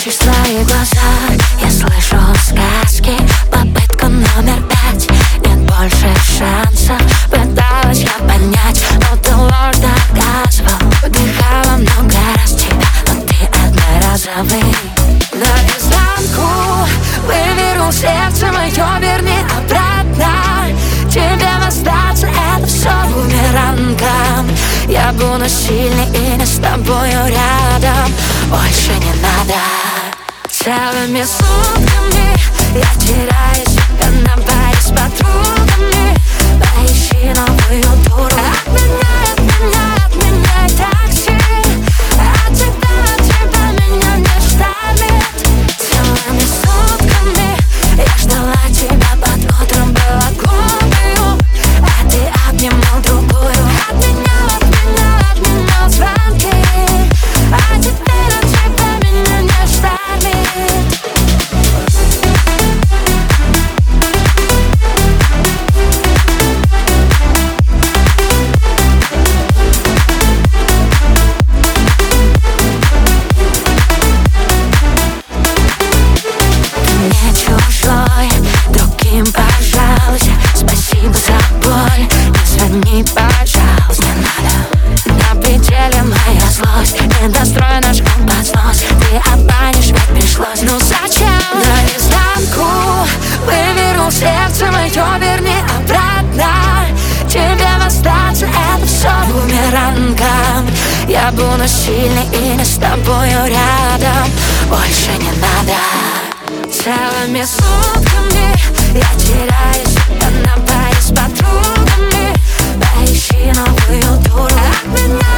прячешь свои глаза, я слышу сказки. Попытка номер 5, нет больше шансов. Пыталась я понять, но ты ложь доказывал. Вдыхала много раз тебя, но ты одноразовый. Наизнанку вывернул сердце мое, верни обратно. Тебе остаться, это все бумерангом. Я буду сильный и не с тобою рядом. Больше не надо. Целыми сутками я теряю себя на баре с подругами. Поищи новую дуру. Отменяй такси. От тебя меня не штормит. Целыми сутками я ждала тебя под утром, была глупою, а ты обнимал другую. Отменял звонки, а теперь от тебя меня не штормит. Не чужой, другим пожалуйста. Спасибо за боль, не звони, пожалуйста. Не надо. На пределе моя злость, недостроена жгут под снос. Ты обманешь, ведь пришлось. Ну зачем? Наизнанку вывернул сердце мое, верни обратно. Тебе остаться, это все бумерангом. Я буду сильный и не с тобою рядом. Больше не надо. Целыми сутками я теряю себя на баре с подругами. Поищи новую дуру.